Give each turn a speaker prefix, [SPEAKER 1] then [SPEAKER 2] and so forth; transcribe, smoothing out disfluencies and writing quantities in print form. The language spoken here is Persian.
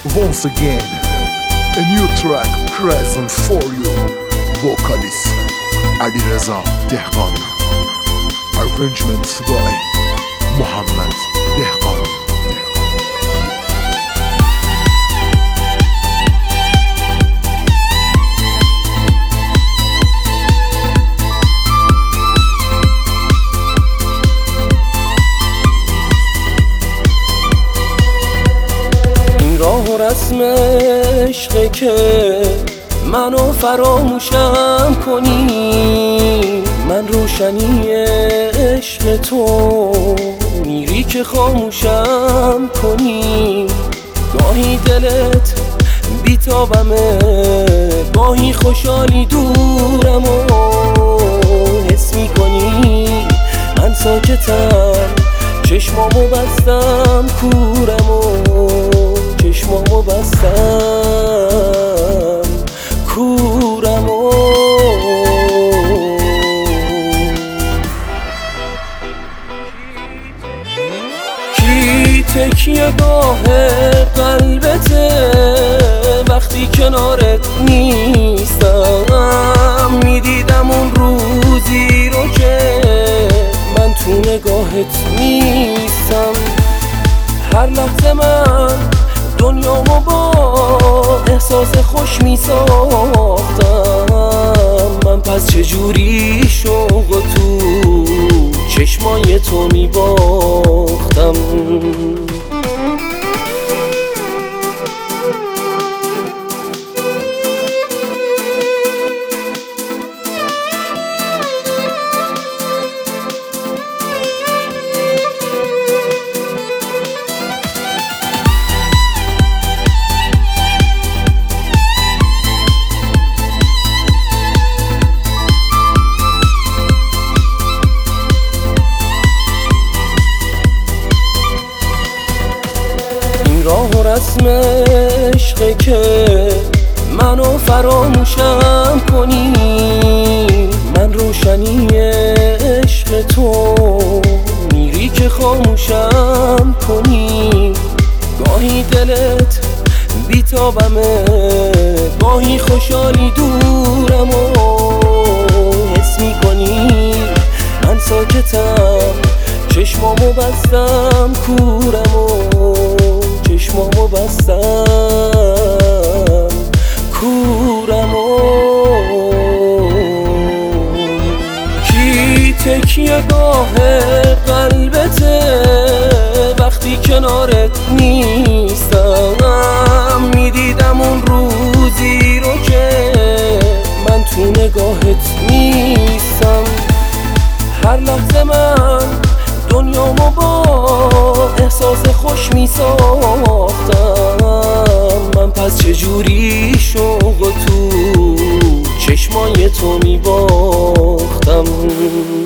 [SPEAKER 1] Once again, a new track present for you. Vocalist Alireza Dehqan. Arrangements by Mohammed Dehqan.
[SPEAKER 2] راه و رسم عشقه که منو فراموشم کنی، من روشنی عشق تو میری که خاموشم کنی. گاهی دلت بیتابمه، گاهی خوشحالی دورم و حس میکنی من ساکتم، چشمامو بستم کورم و چشمامو بستم کورم و کی تکیه گاه قلبته وقتی کنارت نیستم. میدیدم اون روزی رو که من تو نگاهت نیستم. هر لحظه من دنیامو با احساس خوش می ساختم. من پس چجوری شوق تو چشمای تو می باختم. راه و رسم عشقه که منو فراموشم کنی، من روشنی عشق تو میری که خاموشم کنی. گاهی دلت بیتابمه، گاهی خوشحالی دورم و حس میکنی من ساکتم، چشمامو بستم کورم و چشمامو بستم کورم و کی تکیه گاه قلبته وقتی کنارت نیستم. میدیدم اون روزی رو که من تو نگاهت نیستم. هر لحظه من دنیامو با احساس خوش می ساختم. من پس چجوری شوق تو چشمای تو می باختم.